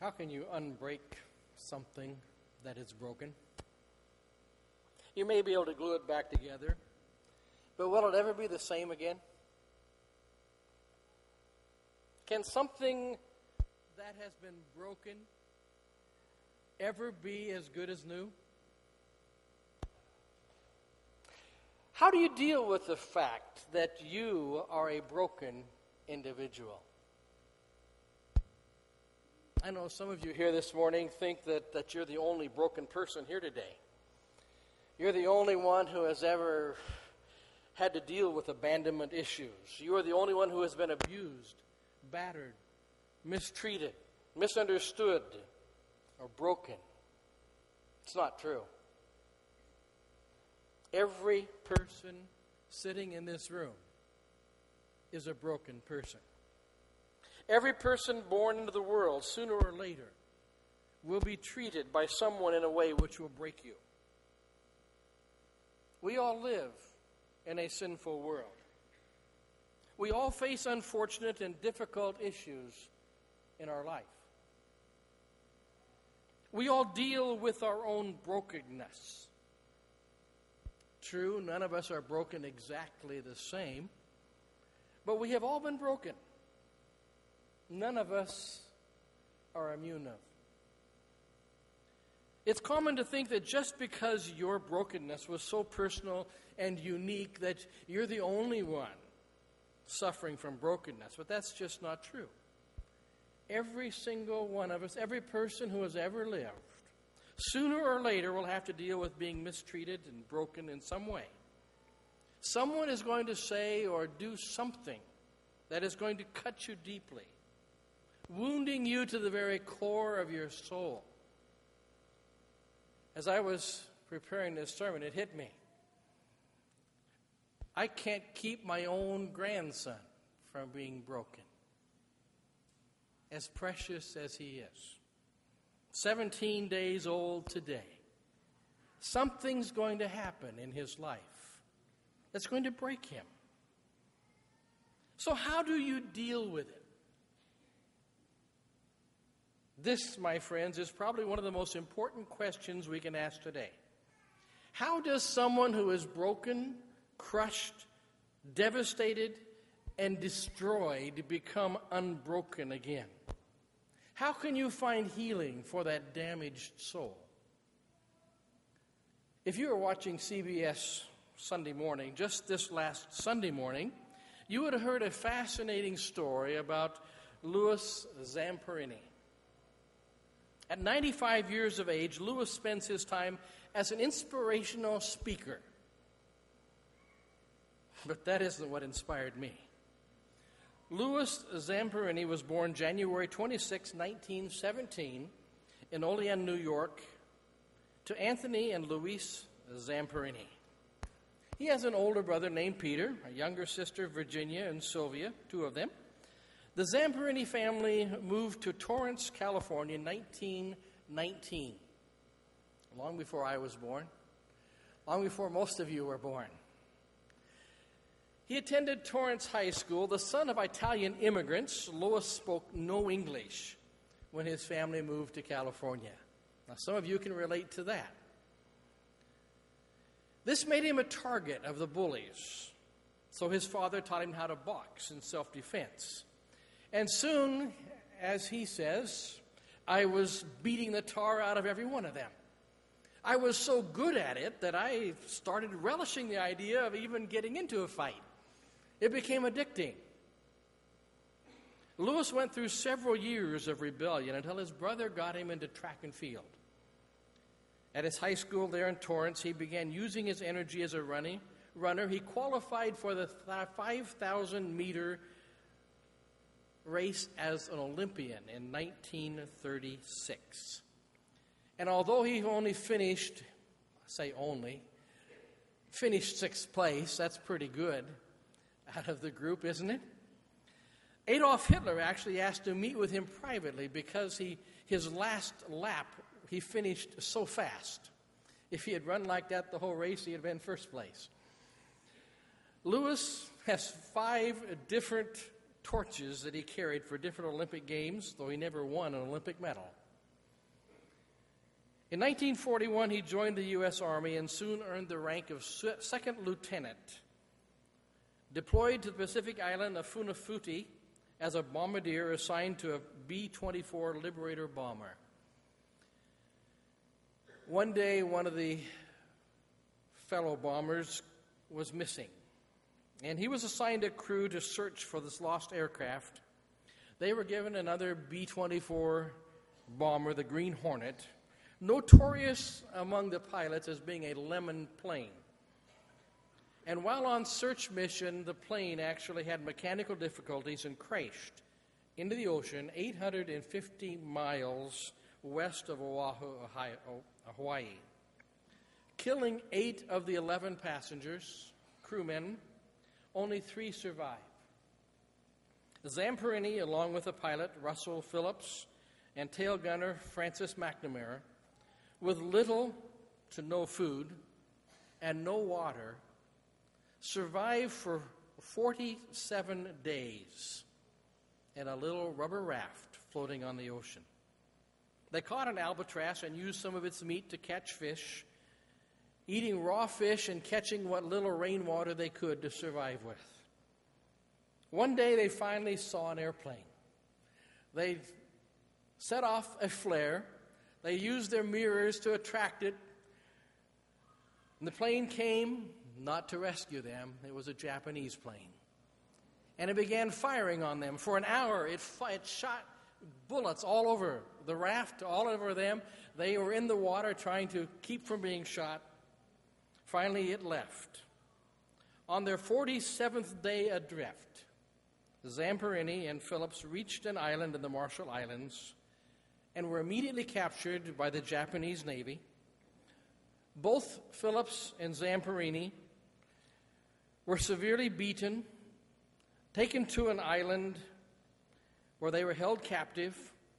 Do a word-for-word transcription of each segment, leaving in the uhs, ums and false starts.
How can you unbreak something that is broken? You may be able to glue it back together, but will it ever be the same again? Can something that has been broken ever be as good as new? How do you deal with the fact that you are a broken individual? I know some of you here this morning think that, that you're the only broken person here today. You're the only one who has ever had to deal with abandonment issues. You are the only one who has been abused, battered, mistreated, misunderstood, or broken. It's not true. Every person sitting in this room is a broken person. Every person born into the world, sooner or later, will be treated by someone in a way which will break you. We all live in a sinful world. We all face unfortunate and difficult issues in our life. We all deal with our own brokenness. True, none of us are broken exactly the same, but we have all been broken. None of us are immune of. It's common to think that just because your brokenness was so personal and unique that you're the only one suffering from brokenness, but that's just not true. Every single one of us, every person who has ever lived, sooner or later will have to deal with being mistreated and broken in some way. Someone is going to say or do something that is going to cut you deeply, wounding you to the very core of your soul. As I was preparing this sermon, it hit me. I can't keep my own grandson from being broken, as precious as he is. seventeen days old today. Something's going to happen in his life that's going to break him. So how do you deal with it? This, my friends, is probably one of the most important questions we can ask today. How does someone who is broken, crushed, devastated, and destroyed become unbroken again? How can you find healing for that damaged soul? If you were watching C B S Sunday morning, just this last Sunday morning, you would have heard a fascinating story about Louis Zamperini. At ninety-five years of age, Louis spends his time as an inspirational speaker. But that isn't what inspired me. Louis Zamperini was born January twenty-sixth, nineteen seventeen, in Olean, New York, to Anthony and Louise Zamperini. He has an older brother named Peter, a younger sister, Virginia and Sylvia, two of them. The Zamperini family moved to Torrance, California in nineteen nineteen, long before I was born, long before most of you were born. He attended Torrance High School. The son of Italian immigrants, Louis spoke no English when his family moved to California. Now, some of you can relate to that. This made him a target of the bullies, so his father taught him how to box in self-defense. And soon, as he says, I was beating the tar out of every one of them. I was so good at it that I started relishing the idea of even getting into a fight. It became addicting. Louis went through several years of rebellion until his brother got him into track and field. At his high school there in Torrance, he began using his energy as a running, runner. He qualified for the five thousand meter race as an Olympian in nineteen thirty-six. And although he only finished, I say only, finished sixth place, that's pretty good out of the group, isn't it? Adolf Hitler actually asked to meet with him privately because he his last lap, he finished so fast. If he had run like that the whole race, he had been first place. Louis has five different torches that he carried for different Olympic Games, though he never won an Olympic medal. In nineteen forty-one, he joined the U S Army and soon earned the rank of second lieutenant. Deployed to the Pacific island of Funafuti as a bombardier assigned to a B twenty-four Liberator bomber. One day, one of the fellow bombers was missing, and he was assigned a crew to search for this lost aircraft. They were given another B twenty-four bomber, the Green Hornet, notorious among the pilots as being a lemon plane. And while on search mission, the plane actually had mechanical difficulties and crashed into the ocean eight hundred fifty miles west of Oahu, Hawaii, killing eight of the eleven passengers, crewmen. Only three survived. Zamperini, along with the pilot, Russell Phillips, and tail gunner Francis McNamara, with little to no food and no water, survived for forty-seven days in a little rubber raft floating on the ocean. They caught an albatross and used some of its meat to catch fish, eating raw fish and catching what little rainwater they could to survive with. One day they finally saw an airplane. They set off a flare. They used their mirrors to attract it. And the plane came, not to rescue them. It was a Japanese plane. And it began firing on them. For an hour, it, fi- it shot bullets all over the raft, all over them. They were in the water trying to keep from being shot. Finally, it left. On their forty-seventh day adrift, Zamperini and Phillips reached an island in the Marshall Islands and were immediately captured by the Japanese Navy. Both Phillips and Zamperini were severely beaten, taken to an island where they were held captive.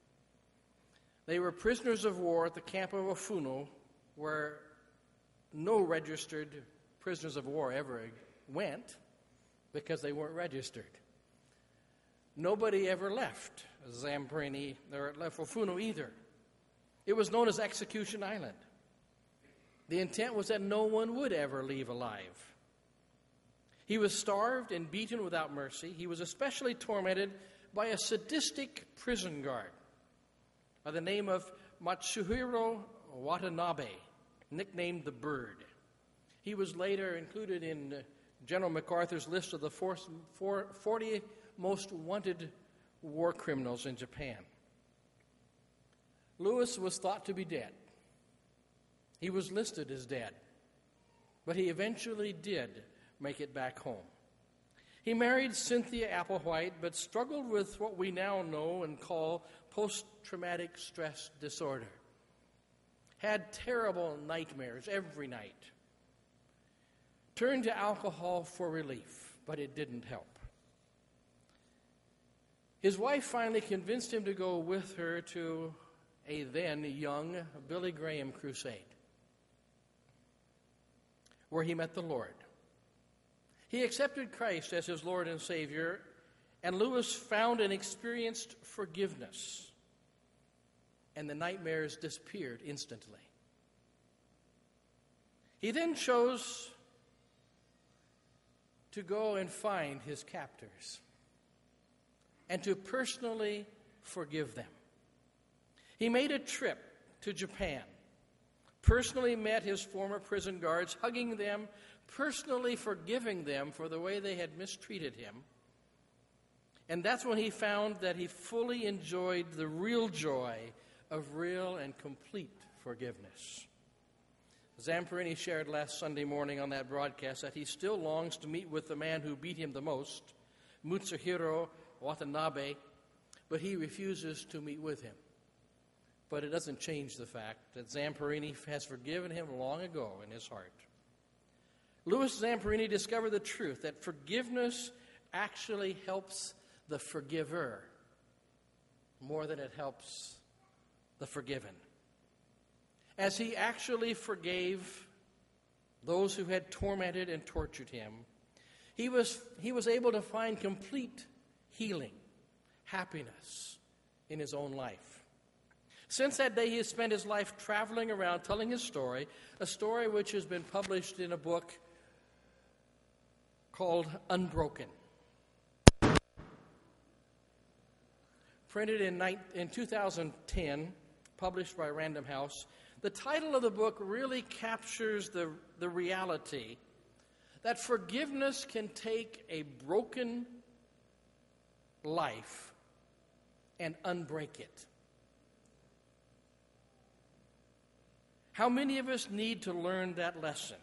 They were prisoners of war at the camp of Ofuno, where no registered prisoners of war ever went because they weren't registered. Nobody ever left Zamperini or left Ofuno either. It was known as Execution Island. The intent was that no one would ever leave alive. He was starved and beaten without mercy. He was especially tormented by a sadistic prison guard by the name of Matsuhiro Watanabe, nicknamed the Bird. He was later included in General MacArthur's list of the forty most wanted war criminals in Japan. Lewis was thought to be dead. He was listed as dead, but he eventually did make it back home. He married Cynthia Applewhite, but struggled with what we now know and call post-traumatic stress disorder. Had terrible nightmares every night. Turned to alcohol for relief, but it didn't help. His wife finally convinced him to go with her to a then young Billy Graham crusade, where he met the Lord. He accepted Christ as his Lord and Savior, and Lewis found and experienced forgiveness, and the nightmares disappeared instantly. He then chose to go and find his captors and to personally forgive them. He made a trip to Japan, personally met his former prison guards, hugging them, personally forgiving them for the way they had mistreated him. And that's when he found that he fully enjoyed the real joy of real and complete forgiveness. Zamperini shared last Sunday morning on that broadcast that he still longs to meet with the man who beat him the most, Matsuhiro Watanabe, but he refuses to meet with him. But it doesn't change the fact that Zamperini has forgiven him long ago in his heart. Louis Zamperini discovered the truth that forgiveness actually helps the forgiver more than it helps the forgiven. As he actually forgave those who had tormented and tortured him, he was, he was able to find complete healing, happiness in his own life. Since that day, he has spent his life traveling around telling his story, a story which has been published in a book called Unbroken. Printed in, in two thousand ten, published by Random House, the title of the book really captures the, the reality that forgiveness can take a broken life and unbreak it. How many of us need to learn that lesson?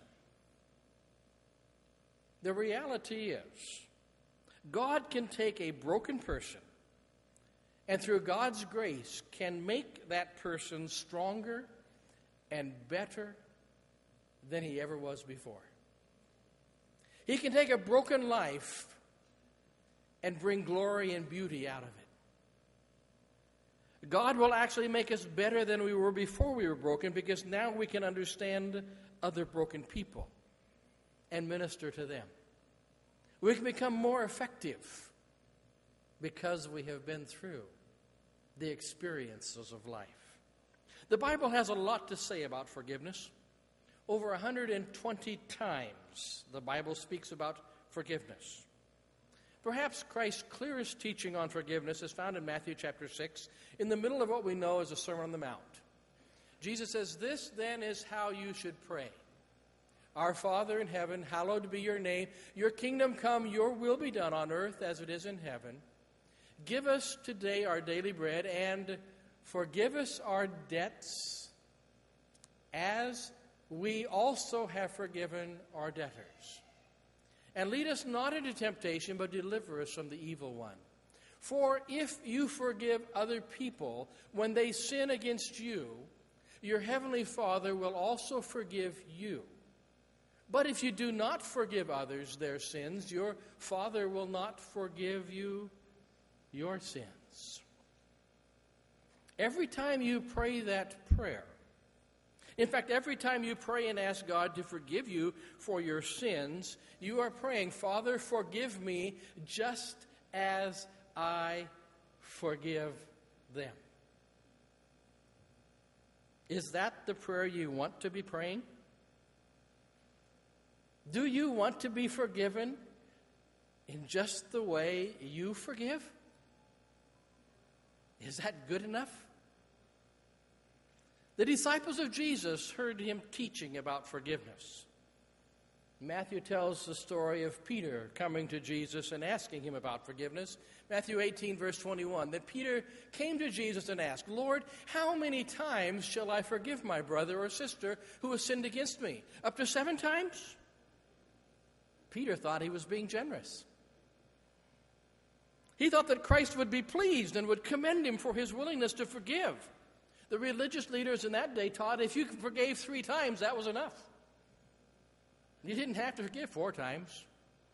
The reality is, God can take a broken person and through God's grace can make that person stronger and better than he ever was before. He can take a broken life and bring glory and beauty out of it. God will actually make us better than we were before we were broken, because now we can understand other broken people and minister to them. We can become more effective because we have been through the experiences of life. The Bible has a lot to say about forgiveness. Over one hundred twenty times the Bible speaks about forgiveness. Perhaps Christ's clearest teaching on forgiveness is found in Matthew chapter six, in the middle of what we know as the Sermon on the Mount. Jesus says, "This then is how you should pray. Our Father in heaven, hallowed be your name. Your kingdom come, your will be done on earth as it is in heaven. Give us today our daily bread, and forgive us our debts as we also have forgiven our debtors. And lead us not into temptation, but deliver us from the evil one. For if you forgive other people when they sin against you, your heavenly Father will also forgive you. But if you do not forgive others their sins, your Father will not forgive you your sins." Every time you pray that prayer, in fact, every time you pray and ask God to forgive you for your sins, you are praying, "Father, forgive me just as I forgive them." Is that the prayer you want to be praying? Do you want to be forgiven in just the way you forgive? Is that good enough? The disciples of Jesus heard him teaching about forgiveness. Matthew tells the story of Peter coming to Jesus and asking him about forgiveness. Matthew eighteen, verse twenty-one, that Peter came to Jesus and asked, "Lord, how many times shall I forgive my brother or sister who has sinned against me? Up to seven times?" Peter thought he was being generous. He thought that Christ would be pleased and would commend him for his willingness to forgive. The religious leaders in that day taught if you forgave three times, that was enough. You didn't have to forgive four times.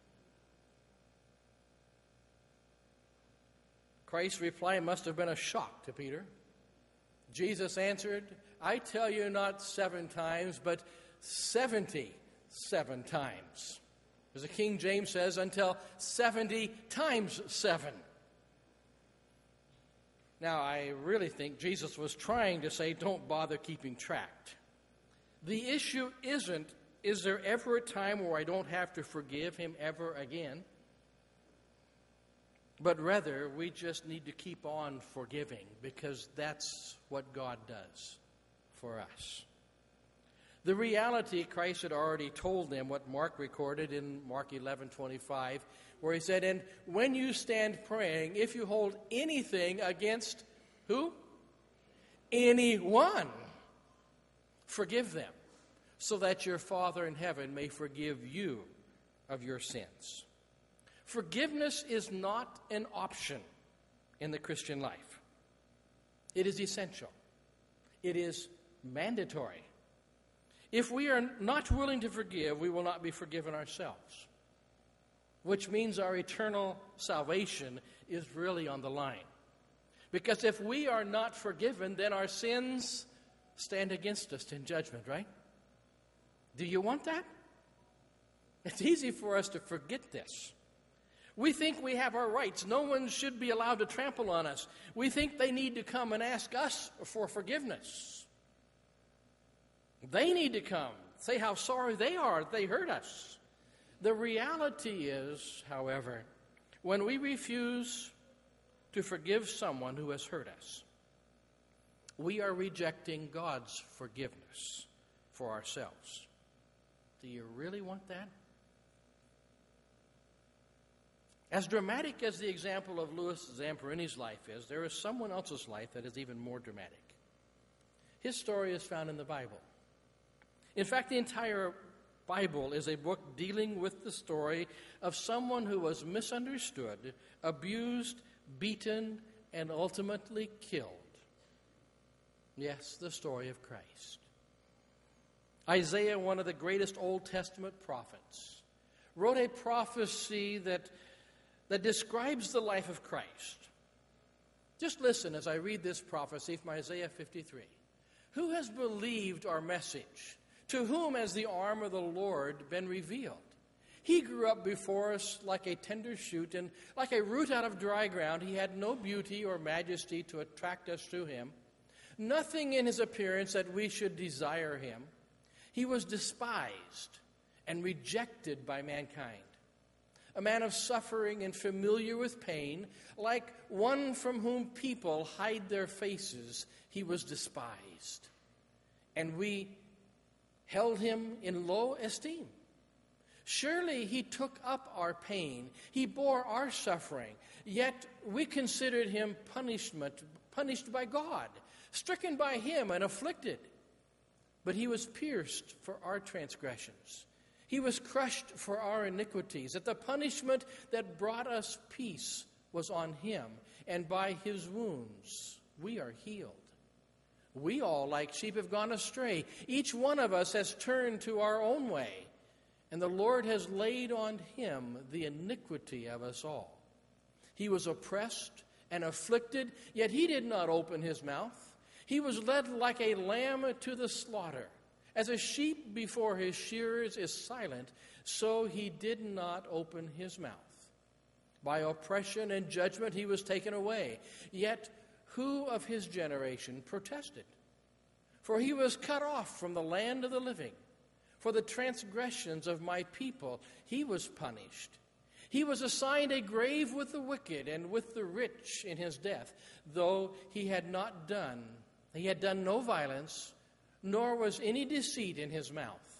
Christ's reply must have been a shock to Peter. Jesus answered, "I tell you not seven times, but seventy-seven times." As the King James says, until seventy times seven. Now, I really think Jesus was trying to say, don't bother keeping track. The issue isn't, is there ever a time where I don't have to forgive him ever again? But rather, we just need to keep on forgiving, because that's what God does for us. The reality, Christ had already told them what Mark recorded in Mark eleven twenty-five, where he said, "And when you stand praying, if you hold anything against" who? "Anyone, forgive them, so that your Father in heaven may forgive you of your sins." Forgiveness is not an option in the Christian life. It is essential. It is mandatory. If we are not willing to forgive, we will not be forgiven ourselves, which means our eternal salvation is really on the line. Because if we are not forgiven, then our sins stand against us in judgment, right? Do you want that? It's easy for us to forget this. We think we have our rights. No one should be allowed to trample on us. We think they need to come and ask us for forgiveness. They need to come, say how sorry they are that they hurt us. The reality is, however, when we refuse to forgive someone who has hurt us, we are rejecting God's forgiveness for ourselves. Do you really want that? As dramatic as the example of Louis Zamperini's life is, there is someone else's life that is even more dramatic. His story is found in the Bible. In fact, the entire Bible is a book dealing with the story of someone who was misunderstood, abused, beaten, and ultimately killed. Yes, the story of Christ. Isaiah, one of the greatest Old Testament prophets, wrote a prophecy that, that describes the life of Christ. Just listen as I read this prophecy from Isaiah fifty-three. Who has believed our message? To whom has the arm of the Lord been revealed? He grew up before us like a tender shoot, and like a root out of dry ground. He had no beauty or majesty to attract us to him. Nothing in his appearance that we should desire him. He was despised and rejected by mankind. A man of suffering and familiar with pain, like one from whom people hide their faces, he was despised. And we held him in low esteem. Surely he took up our pain. He bore our suffering. Yet we considered him punishment, punished by God, stricken by him and afflicted. But he was pierced for our transgressions. He was crushed for our iniquities. That the punishment that brought us peace was on him, and by his wounds we are healed. We all, like sheep, have gone astray. Each one of us has turned to our own way, and the Lord has laid on him the iniquity of us all. He was oppressed and afflicted, yet he did not open his mouth. He was led like a lamb to the slaughter. As a sheep before his shearers is silent, so he did not open his mouth. By oppression and judgment he was taken away. Yet who of his generation protested? For he was cut off from the land of the living. For the transgressions of my people he was punished. He was assigned a grave with the wicked and with the rich in his death, though he had not done, he had done no violence, nor was any deceit in his mouth.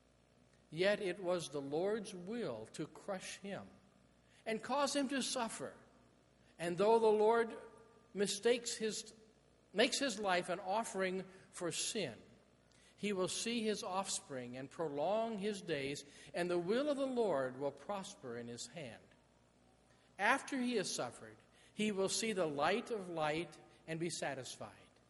Yet it was the Lord's will to crush him and cause him to suffer. And though the Lord mistakes his, makes his life an offering for sin, he will see his offspring and prolong his days, and the will of the Lord will prosper in his hand. After he has suffered, he will see the light of light and be satisfied.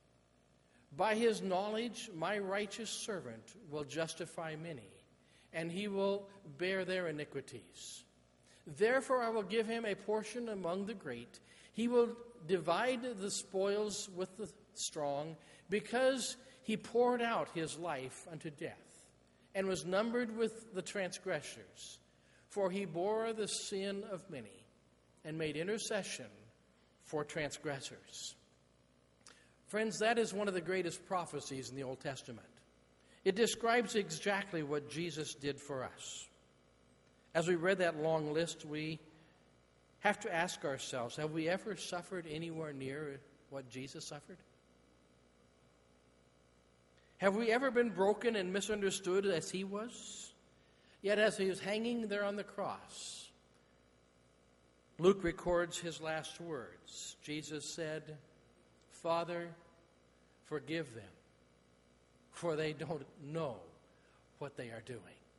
By his knowledge, my righteous servant will justify many, and he will bear their iniquities. Therefore I will give him a portion among the great. He will divide the spoils with the strong, because he poured out his life unto death, and was numbered with the transgressors. For he bore the sin of many, and made intercession for transgressors. Friends, that is one of the greatest prophecies in the Old Testament. It describes exactly what Jesus did for us. As we read that long list, we have to ask ourselves, have we ever suffered anywhere near what Jesus suffered? Have we ever been broken and misunderstood as he was? Yet as he was hanging there on the cross, Luke records his last words. Jesus said, Father, forgive them, for they don't know what they are doing.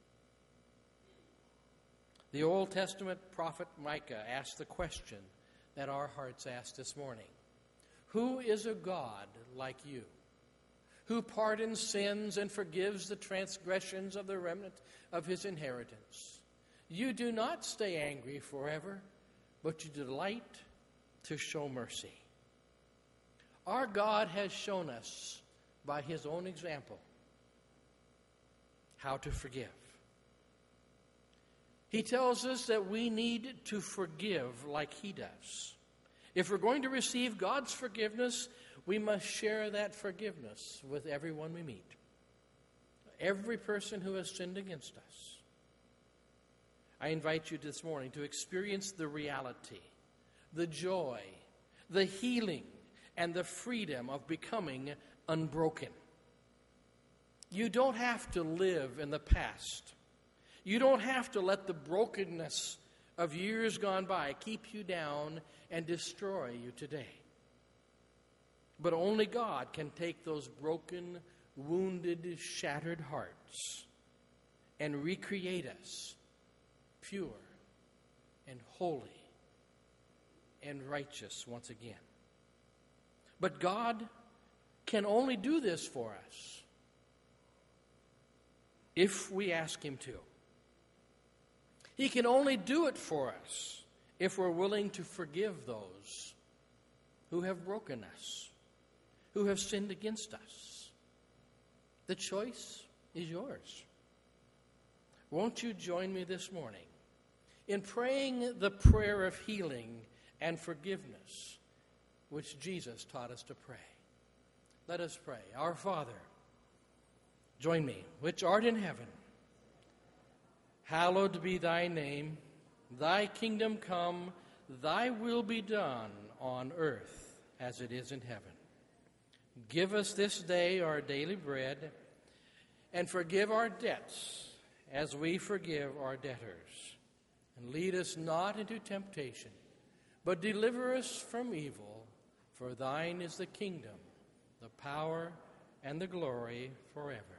The Old Testament prophet Micah asked the question that our hearts ask this morning. Who is a God like you, who pardons sins and forgives the transgressions of the remnant of his inheritance? You do not stay angry forever, but you delight to show mercy. Our God has shown us by his own example how to forgive. He tells us that we need to forgive like he does. If we're going to receive God's forgiveness, we must share that forgiveness with everyone we meet. Every person who has sinned against us. I invite you this morning to experience the reality, the joy, the healing, and the freedom of becoming unbroken. You don't have to live in the past. You don't have to let the brokenness of years gone by keep you down and destroy you today. But only God can take those broken, wounded, shattered hearts and recreate us pure and holy and righteous once again. But God can only do this for us if we ask him to. He can only do it for us if we're willing to forgive those who have broken us, who have sinned against us. The choice is yours. Won't you join me this morning in praying the prayer of healing and forgiveness which Jesus taught us to pray? Let us pray. Our Father, join me, which art in heaven, hallowed be thy name. Thy kingdom come, thy will be done on earth as it is in heaven. Give us this day our daily bread, and forgive our debts as we forgive our debtors. And lead us not into temptation, but deliver us from evil. For thine is the kingdom, the power, and the glory forever.